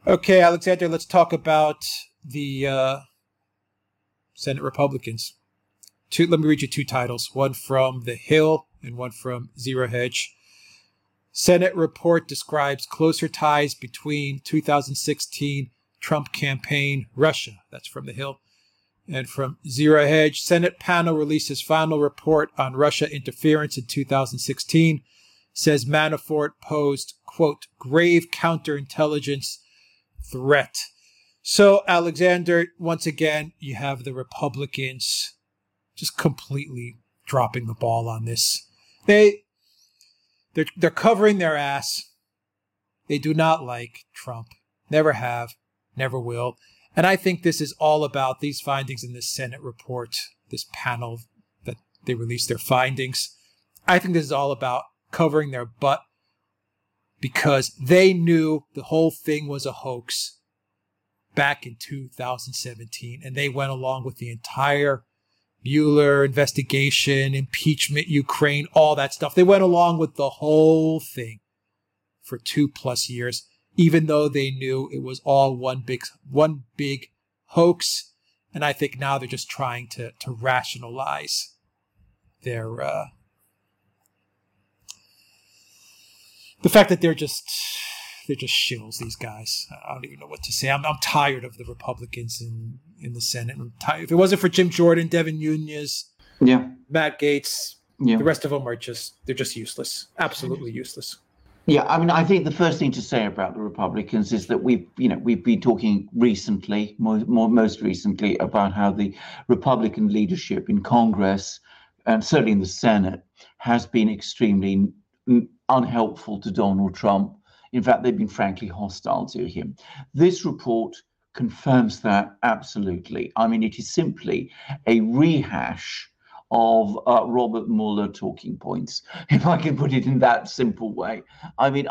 Okay, Alexander, let's talk about the Senate Republicans. Let me read you two titles, one from The Hill and one from Zero Hedge. Senate report describes closer ties between 2016 Trump campaign, Russia. That's from The Hill. And from Zero Hedge, Senate panel releases final report on Russia interference in 2016, says Manafort posed, quote, grave counterintelligence threat. So, Alexander, once again, you have the Republicans just completely dropping the ball on this. They're covering their ass. They do not like Trump. Never have, never will. And I think this is all about these findings in this Senate report, this panel that they released their findings. I think this is all about covering their butt because they knew the whole thing was a hoax back in 2017. And they went along with the entire Mueller investigation, impeachment, Ukraine, all that stuff. They went along with the whole thing for 2+ years, even though they knew it was all one big hoax. And I think now they're just trying to rationalize their the fact that they're just shills, these guys. I don't even know what to say. I'm tired of the Republicans in the Senate. I'm tired. If it wasn't for Jim Jordan, Devin Nunes, Matt Gaetz, the rest of them they're just useless. Absolutely useless. Yeah, I mean, I think the first thing to say about the Republicans is that we've been talking recently, most recently, about how the Republican leadership in Congress, and certainly in the Senate, has been extremely unhelpful to Donald Trump. In fact, they've been frankly hostile to him. This report confirms that absolutely. I mean, it is simply a rehash of Robert Mueller talking points, if I can put it in that simple way. I mean,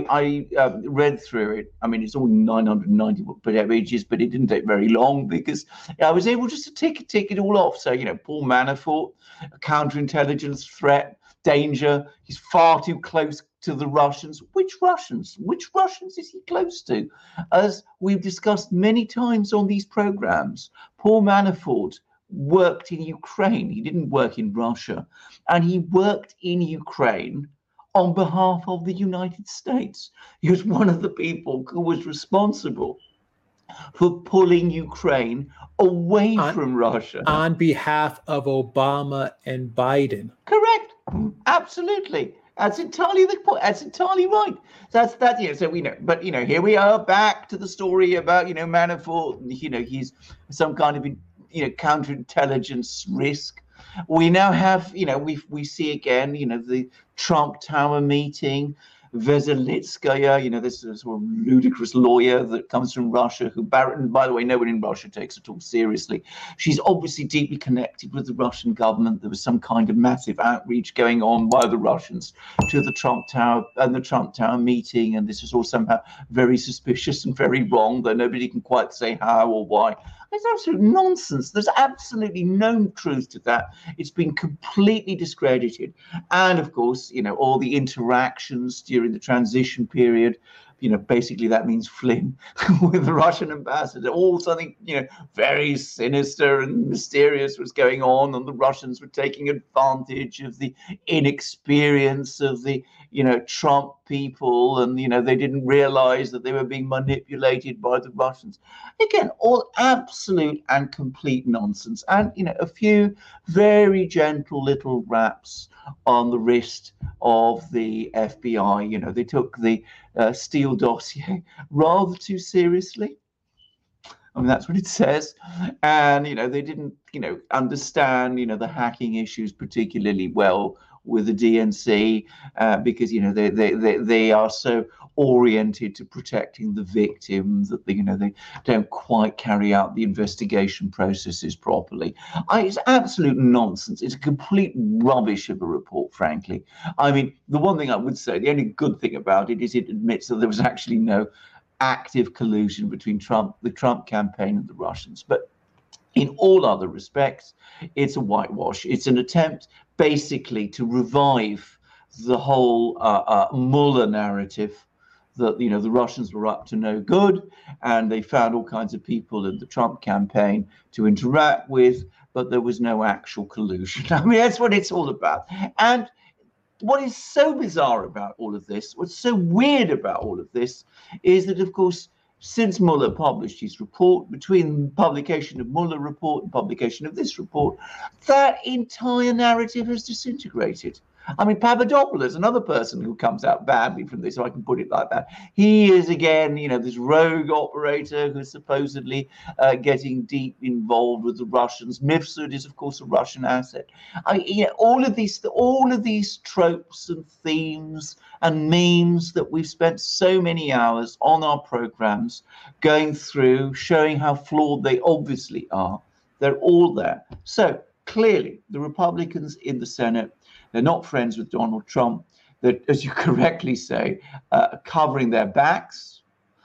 I read through it. I mean, it's all 990 pages, but it didn't take very long because I was able just to tick it all off. So, Paul Manafort, a counterintelligence threat, danger. He's far too close to the Russians. Which Russians? Which Russians is he close to? As we've discussed many times on these programs, Paul Manafort worked in Ukraine. He didn't work in Russia. And he worked in Ukraine on behalf of the United States. He was one of the people who was responsible for pulling Ukraine away from Russia. On behalf of Obama and Biden. Correct. Absolutely. That's entirely the point. That's entirely right. That's so we know. But here we are back to the story about Manafort. He's some kind of counterintelligence risk. We now have we see again the Trump Tower meeting. Veselnitskaya, this sort of ludicrous lawyer that comes from Russia, who, by the way, no one in Russia takes it all seriously. She's obviously deeply connected with the Russian government. There was some kind of massive outreach going on by the Russians to the Trump Tower and the Trump Tower meeting, and this is all somehow very suspicious and very wrong, though nobody can quite say how or why. It's absolute nonsense. There's absolutely no truth to that. It's been completely discredited. And of course, all the interactions during the transition period, basically that means Flynn with the Russian ambassador, all something, very sinister and mysterious was going on. And the Russians were taking advantage of the inexperience of the, Trump people. And, they didn't realize that they were being manipulated by the Russians. Again, all absolute and complete nonsense. And, a few very gentle little raps on the wrist of the FBI. They took the Steele dossier rather too seriously. I mean, that's what it says. And, they didn't, understand, the hacking issues particularly well with the DNC because, they are so oriented to protecting the victims that they don't quite carry out the investigation processes properly. It's absolute nonsense. It's a complete rubbish of a report, frankly. I mean, the one thing I would say, the only good thing about it is it admits that there was actually no active collusion between the Trump campaign and the Russians. But in all other respects, it's a whitewash. It's an attempt basically to revive the whole Mueller narrative that, you know, the Russians were up to no good, and they found all kinds of people in the Trump campaign to interact with, but there was no actual collusion. I mean, that's what it's all about. And what is so bizarre about all of this, what's so weird about all of this, is that, of course, since Mueller published his report, between publication of Mueller report and publication of this report, that entire narrative has disintegrated. I mean, Papadopoulos, another person who comes out badly from this, so I can put it like that. He is, again, you know, this rogue operator who's supposedly getting deep involved with the Russians. Mifsud is, of course, a Russian asset. I mean, you know, all of these tropes and themes and memes that we've spent so many hours on our programs going through, showing how flawed they obviously are. They're all there. So clearly, the Republicans in the Senate, they're not friends with Donald Trump. They're, as you correctly say, covering their backs,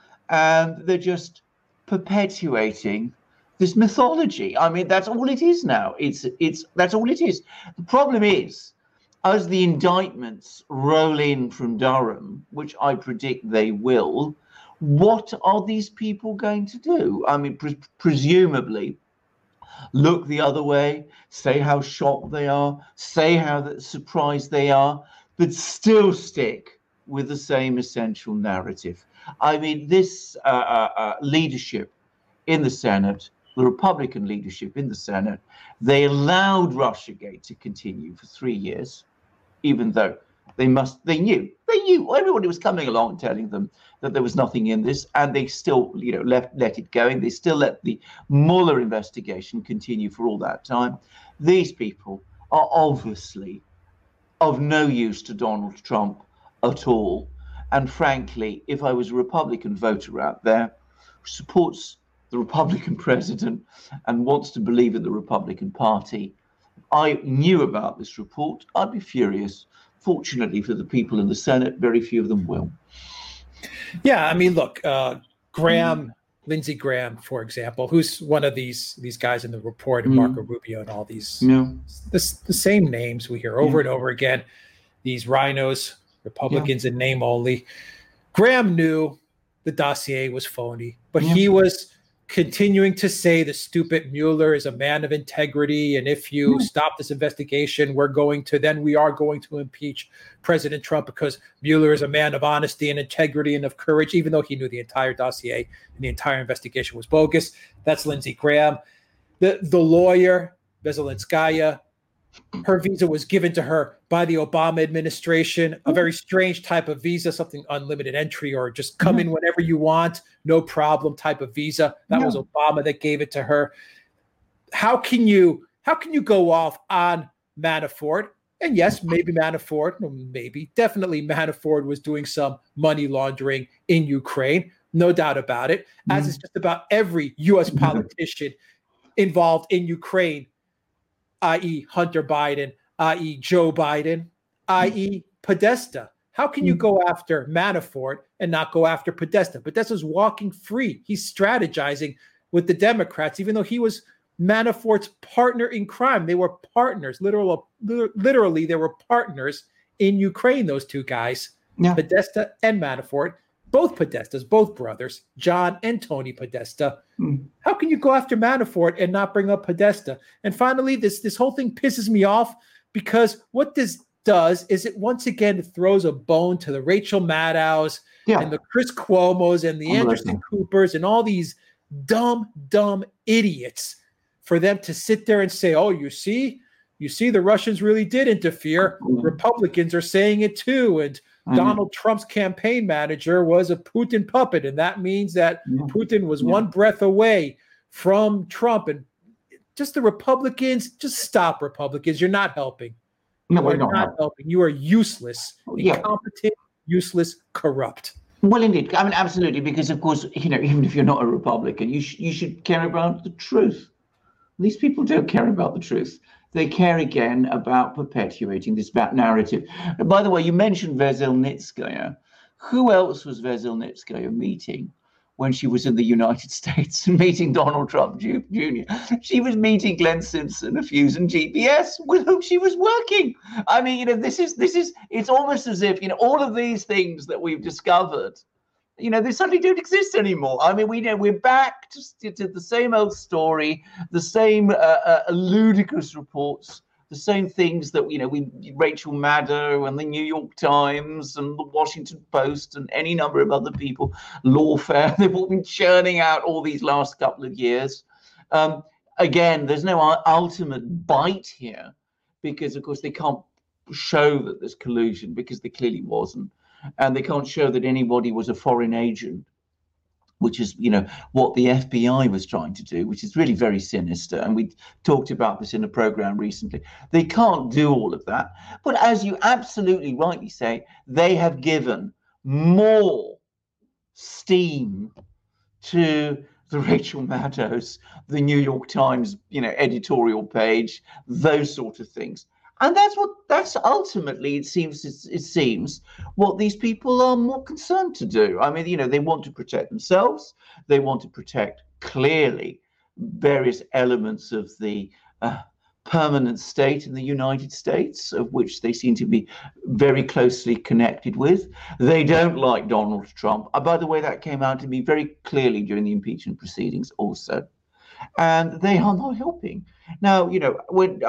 and they're just perpetuating this mythology. I mean, that's all it is now. That's all it is. The problem is, as the indictments roll in from Durham, which I predict they will, what are these people going to do? I mean, presumably, look the other way, say how shocked they are, say how surprised they are, but still stick with the same essential narrative. I mean, this leadership in the Senate, the Republican leadership in the Senate, they allowed Russiagate to continue for 3 years, even though they knew, everybody was coming along telling them that there was nothing in this, and they still, you know, let it go. They still let the Mueller investigation continue for all that time. These people are obviously of no use to Donald Trump at all. And frankly, if I was a Republican voter out there who supports the Republican president and wants to believe in the Republican Party, I knew about this report, I'd be furious. Fortunately for the people in the Senate, very few of them will. Yeah, I mean, look, Lindsey Graham, for example, who's one of these guys in the report, and Marco Rubio and all these, the same names we hear over and over again, these rhinos, Republicans in name only. Graham knew the dossier was phony, but he was continuing to say the stupid Mueller is a man of integrity, and if you stop this investigation, we are going to impeach President Trump because Mueller is a man of honesty and integrity and of courage, even though he knew the entire dossier and the entire investigation was bogus. That's Lindsey Graham. The lawyer, Veselinskaya, her visa was given to her by the Obama administration, a very strange type of visa, something unlimited entry or just come in whenever you want, no problem type of visa. That was Obama that gave it to her. How can you go off on Manafort? And yes, definitely Manafort was doing some money laundering in Ukraine, no doubt about it, as is just about every U.S. politician involved in Ukraine, i.e. Hunter Biden, i.e. Joe Biden, i.e. Podesta. How can you go after Manafort and not go after Podesta? Podesta's walking free. He's strategizing with the Democrats, even though he was Manafort's partner in crime. They were partners. Literally, they were partners in Ukraine, those two guys, Podesta and Manafort. Both Podestas, both brothers, John and Tony Podesta. How can you go after Manafort and not bring up Podesta? And finally, this whole thing pisses me off because what this does is it once again throws a bone to the Rachel Maddows and the Chris Cuomos and the Anderson Coopers and all these dumb idiots for them to sit there and say, oh, you see the Russians really did interfere. Republicans are saying it too. And Donald Trump's campaign manager was a Putin puppet, and that means that Putin was one breath away from Trump. And just the Republicans, just stop, Republicans. You're not helping. You are not helping. You are useless, incompetent, useless, corrupt. Well, indeed. I mean, absolutely, because, of course, even if you're not a Republican, you should care about the truth. These people don't care about the truth. They care again about perpetuating this bad narrative. And by the way, you mentioned Veselnitskaya. Who else was Veselnitskaya meeting when she was in the United States and meeting Donald Trump Jr.? She was meeting Glenn Simpson of Fusion GPS, with whom she was working. I mean, this is it's almost as if, all of these things that we've discovered they suddenly don't exist anymore. I mean, we're back to the same old story, the same ludicrous reports, the same things that Rachel Maddow and the New York Times and the Washington Post and any number of other people, Lawfare, they've all been churning out all these last couple of years. Again, there's no ultimate bite here because, of course, they can't show that there's collusion because there clearly wasn't, and they can't show that anybody was a foreign agent, which is what the FBI was trying to do, which is really very sinister, and we talked about this in a program recently. They can't do all of that, but as you absolutely rightly say, they have given more steam to the Rachel Maddows, the New York Times editorial page, those sort of things. And that's ultimately, it seems what these people are more concerned to do. I mean, they want to protect themselves. They want to protect clearly various elements of the permanent state in the United States, of which they seem to be very closely connected with. They don't like Donald Trump. By the way, that came out to me very clearly during the impeachment proceedings also. And they are not helping. Now, when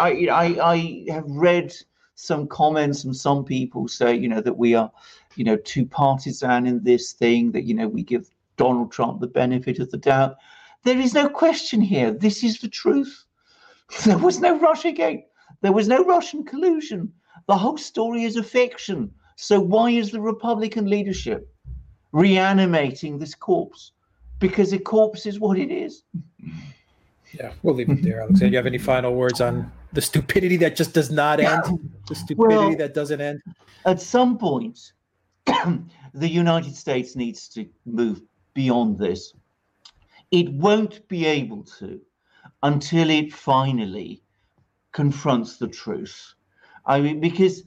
I have read some comments from some people say, that we are, too partisan in this thing, that, we give Donald Trump the benefit of the doubt. There is no question here. This is the truth. There was no Russiagate. There was no Russian collusion. The whole story is a fiction. So why is the Republican leadership reanimating this corpse? Because a corpse is what it is. Yeah, we'll leave it there, Alexander. You have any final words on the stupidity that just does not end? The stupidity that doesn't end? At some point, the United States needs to move beyond this. It won't be able to until it finally confronts the truth. I mean, because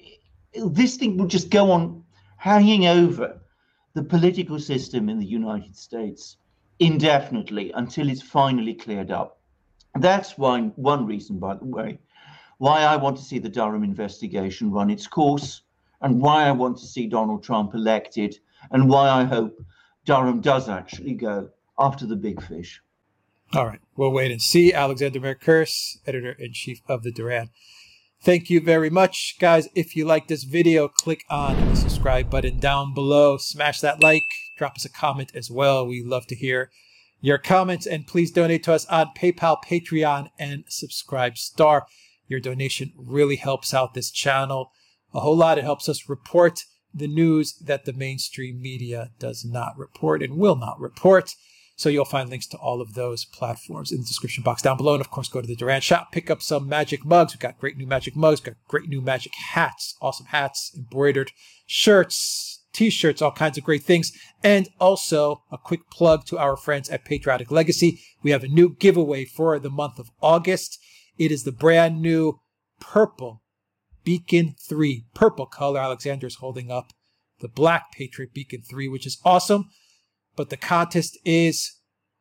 this thing will just go on hanging over the political system in the United States indefinitely until it's finally cleared up. That's one reason, by the way, why I want to see the Durham investigation run its course, and why I want to see Donald Trump elected, and why I hope Durham does actually go after the big fish. All right, we'll wait and see. Alexander Mercouris, editor-in-chief of the Duran. Thank you very much, guys. If you like this video, click on the subscribe button down below. Smash that like. Drop us a comment as well. We love to hear your comments. And please donate to us on PayPal, Patreon, and Subscribestar. Your donation really helps out this channel a whole lot. It helps us report the news that the mainstream media does not report and will not report. So you'll find links to all of those platforms in the description box down below. And of course, go to the Duran shop, pick up some magic mugs. We've got great new magic mugs, got great new magic hats, awesome hats, embroidered shirts, t-shirts, all kinds of great things. And also a quick plug to our friends at Patriotic Legacy. We have a new giveaway for the month of August. It is the brand new purple Beacon 3, purple color. Alexander is holding up the black Patriot Beacon 3, which is awesome. But the contest is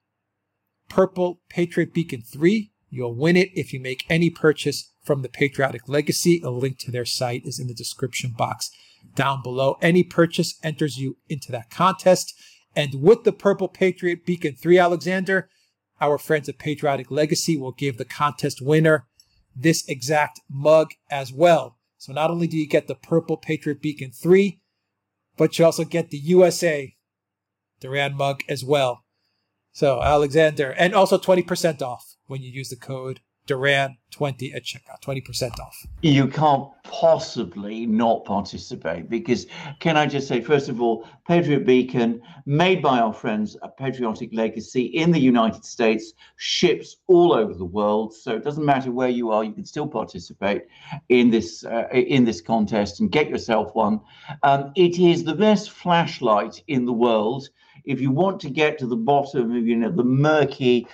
Purple Patriot Beacon 3. You'll win it if you make any purchase from the Patriotic Legacy. A link to their site is in the description box down below. Any purchase enters you into that contest. And with the Purple Patriot Beacon 3, Alexander, our friends at Patriotic Legacy will give the contest winner this exact mug as well. So not only do you get the Purple Patriot Beacon 3, but you also get the USA Duran mug as well. So Alexander, and also 20% off when you use the code Duran20 at checkout. 20% off. You can't possibly not participate because, can I just say, first of all, Patriot Beacon, made by our friends at Patriotic Legacy in the United States, ships all over the world. So it doesn't matter where you are, you can still participate in this contest and get yourself one. It is the best flashlight in the world. If you want to get to the bottom of, the murky,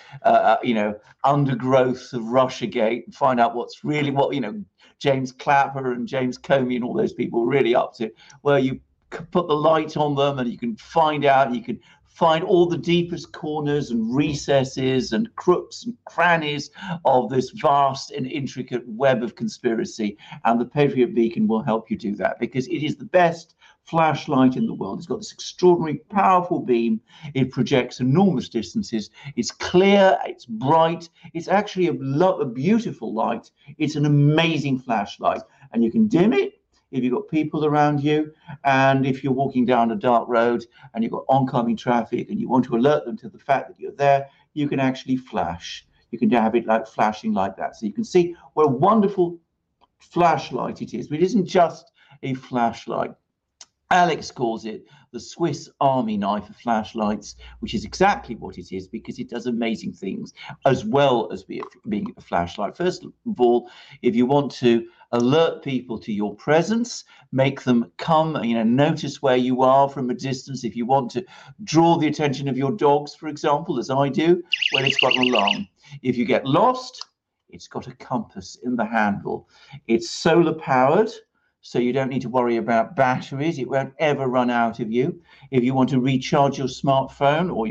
undergrowth of Russiagate, find out what James Clapper and James Comey and all those people are really up to, where you put the light on them and you can find out, you can find all the deepest corners and recesses and crooks and crannies of this vast and intricate web of conspiracy. And the Patriot Beacon will help you do that because it is the best flashlight in the world. It's got this extraordinary, powerful beam. It projects enormous distances. It's clear, it's bright. It's actually a beautiful light. It's an amazing flashlight. And you can dim it if you've got people around you. And if you're walking down a dark road and you've got oncoming traffic and you want to alert them to the fact that you're there, you can actually flash. You can have it like flashing like that. So you can see what a wonderful flashlight it is. But it isn't just a flashlight. Alex calls it the Swiss Army knife of flashlights, which is exactly what it is, because it does amazing things as well as being a flashlight. First of all, if you want to alert people to your presence, make them come, notice where you are from a distance. If you want to draw the attention of your dogs, for example, as I do, well, it's got an alarm. If you get lost, it's got a compass in the handle. It's solar powered, so you don't need to worry about batteries. It won't ever run out of you. If you want to recharge your smartphone or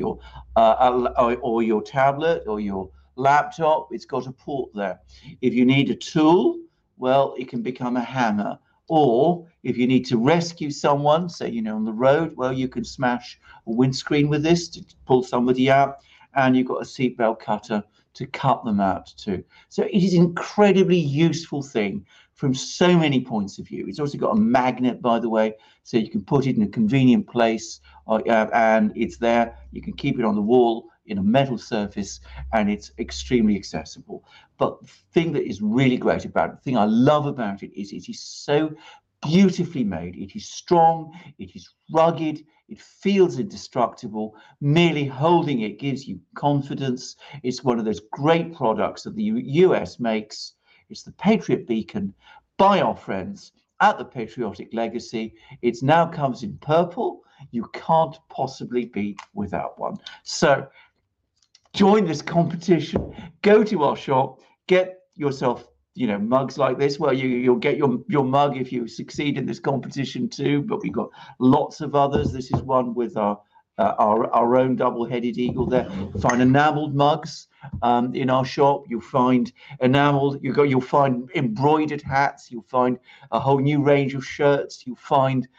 your tablet or your laptop, it's got a port there. If you need a tool, well, it can become a hammer. Or if you need to rescue someone, say, on the road, well, you can smash a windscreen with this to pull somebody out, and you've got a seatbelt cutter to cut them out too. So it is an incredibly useful thing from so many points of view. It's also got a magnet, by the way, so you can put it in a convenient place, and it's there. You can keep it on the wall in a metal surface, and it's extremely accessible. But the thing that is really great about it, the thing I love about it, is it is so beautifully made. It is strong, it is rugged, it feels indestructible. Merely holding it gives you confidence. It's one of those great products that the US makes. It's the Patriot Beacon by our friends at the Patriotic Legacy. It now comes in purple. You can't possibly be without one. So join this competition. Go to our shop. Get yourself, mugs like this. Well, you'll get your mug if you succeed in this competition too. But we've got lots of others. This is one with our own double-headed eagle there. Find enameled mugs in our shop. You'll find enameled. You'll find embroidered hats. You'll find a whole new range of shirts. You'll find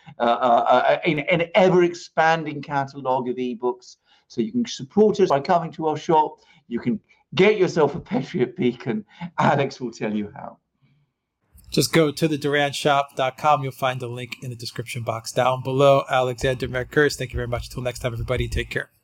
an ever-expanding catalogue of ebooks. So you can support us by coming to our shop. You can get yourself a Patriot Beacon. Alex will tell you how. Just go to theduranshop.com. You'll find the link in the description box down below. Alexander Mercouris, thank you very much. Until next time, everybody, take care.